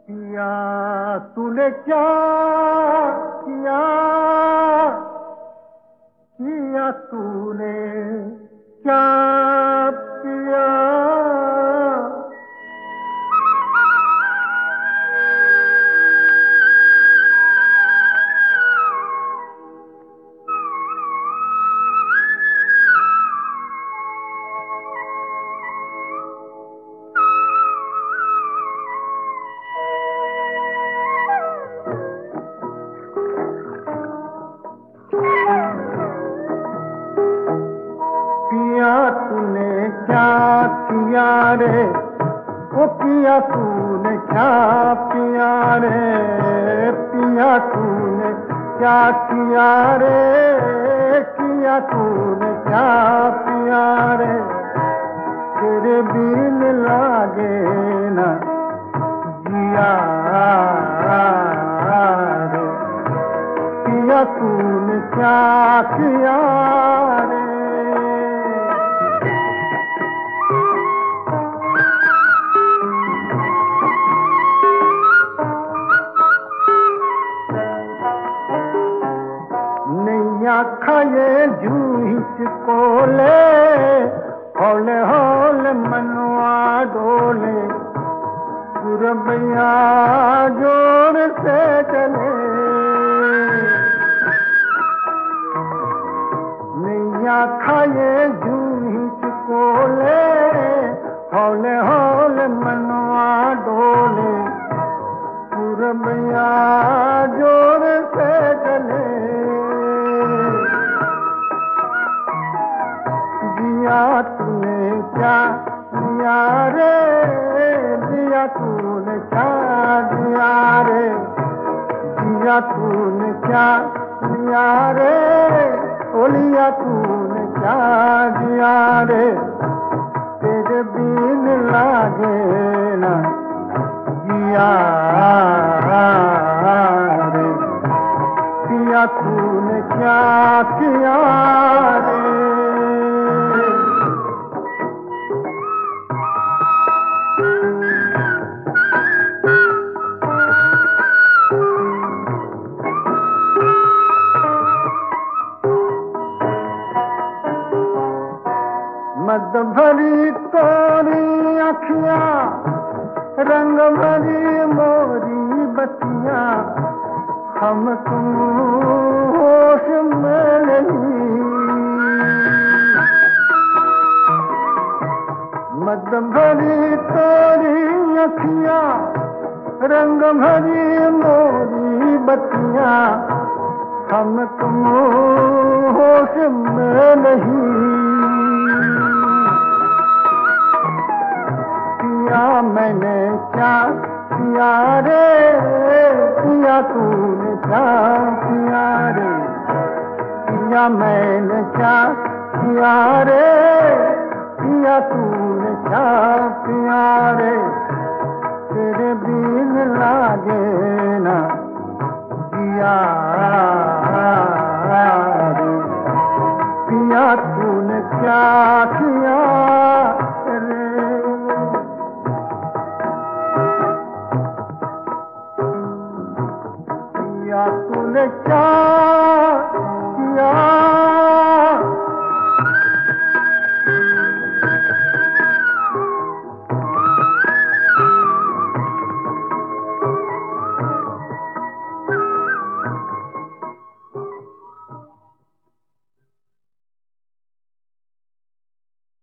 किया तूने क्या किया, किया तूने क्या किया। किया तूने क्या किया रे, वो किया तूने क्या किया रे, पिया तूने क्या किया रे, किया तूने क्या पिया रे। तेरे बिन लागे ना जिया रे, किया तूने क्या किया रे। नैया खाए जूहिच कोले, हौले हौले मनवा डोले, गुरबैया जोर से चले। नैया खाए जूहिच कोले, हौले हौले मनवा डोले, गुरबैया जोर से चले। दिया तूने क्या दिया रे, दिया तूने क्या दिया रे, दिया तूने क्या दिया रे, ओलिया तूने क्या दिया रे। तेरे बिन लागे ना जिया रे, किया तूने क्या किया रे। मद भरी तोरी अखियां, रंग भरी मोरी बतियां, हम तुम होश में नहीं। मद भरी तोरी अखियां, रंग भरी मोरी बतियां, हम तुम होश में नहीं। किया मैंने क्या किया रे, किया तूने क्या किया रे, किया मैंने क्या किया रे, किया तूने क्या किया रे।